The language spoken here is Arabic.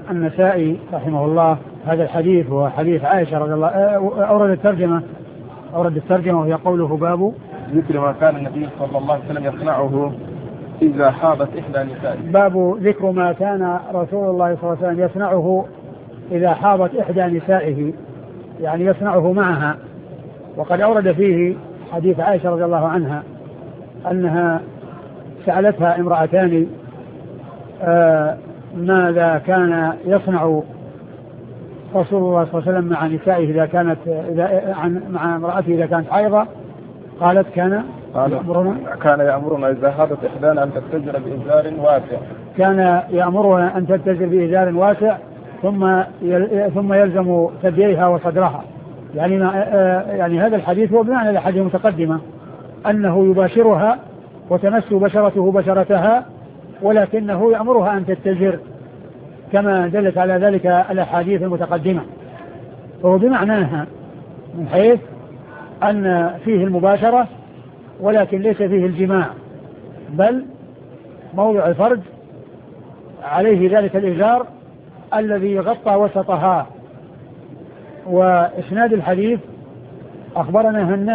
النسائي رحمه الله هذا الحديث هو حديث عائشة رضي الله أورد الترجمة وهي قوله باب ذكر ما كان النبي صلى الله عليه وسلم يصنعه إذا حاضت إحدى نسائه. باب ذكر ما كان رسول الله صلى الله عليه وسلم يصنعه إذا حاضت إحدى نسائه، يعني يصنعه معها. وقد أورد فيه حديث عائشة رضي الله عنها أنها سألتها امرأتان ماذا كان يصنع رسول الله صلى الله عليه وسلم مع نسائه مع امرأته إذا كانت حائضة. قالت كان يأمرنا إذا حاضت إحدانا أن تتجر بإزار واسع. كان يأمرها أن تتجر بإزار واسع ثم يلزم ثدييها وصدرها. يعني هذا الحديث هو بمعنى الحديث المتقدمة أنه يباشرها وتمس بشرته بشرتها، ولكنه يأمرها أن تتجر كما دلت على ذلك الأحاديث المتقدمة. فهو بمعناها من حيث أن فيه المباشرة ولكن ليس فيه الجماع، بل موضع الفرج عليه ذلك الإزار الذي غطى وسطها. وإسناد الحديث أخبرنا